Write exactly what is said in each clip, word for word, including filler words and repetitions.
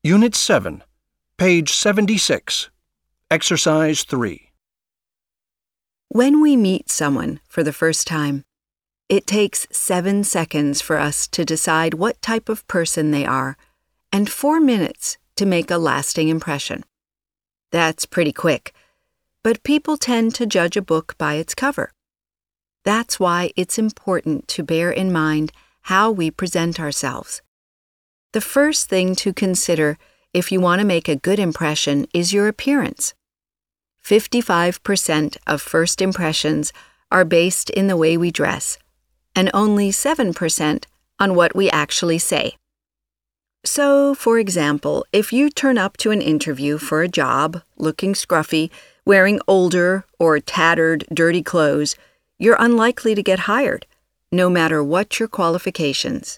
Unit seven, page seventy-six, Exercise three. When we meet someone for the first time, it takes seven seconds for us to decide what type of person they are and four minutes to make a lasting impression. That's pretty quick, but people tend to judge a book by its cover. That's why it's important to bear in mind how we present ourselves. The first thing to consider if you want to make a good impression is your appearance. fifty-five percent of first impressions are based in the way we dress, and only seven percent on what we actually say. So, for example, if you turn up to an interview for a job looking scruffy, wearing older or tattered, dirty clothes, you're unlikely to get hired, no matter what your qualifications.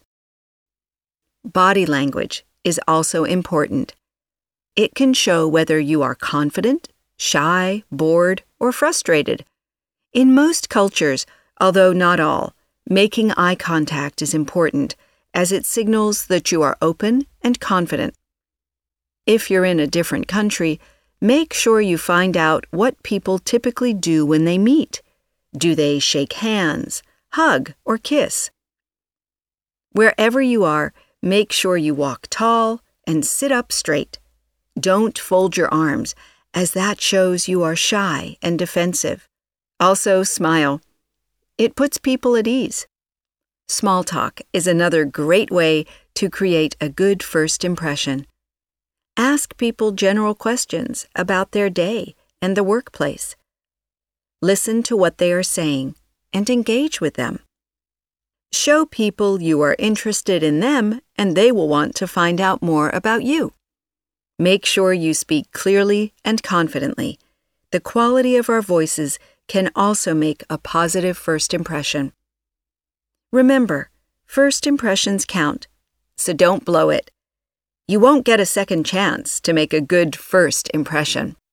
Body language is also important. It can show whether you are confident, shy, bored, or frustrated. In most cultures, although not all, making eye contact is important, as it signals that you are open and confident. If you're in a different country, make sure you find out what people typically do when they meet. Do they shake hands, hug, or kiss? Wherever you are, make sure you walk tall and sit up straight. Don't fold your arms, as that shows you are shy and defensive. Also, smile. It puts people at ease. Small talk is another great way to create a good first impression. Ask people general questions about their day and the workplace. Listen to what they are saying and engage with them. Show people you are interested in them and they will want to find out more about you. Make sure you speak clearly and confidently. The quality of our voices can also make a positive first impression. Remember, first impressions count, so don't blow it. You won't get a second chance to make a good first impression.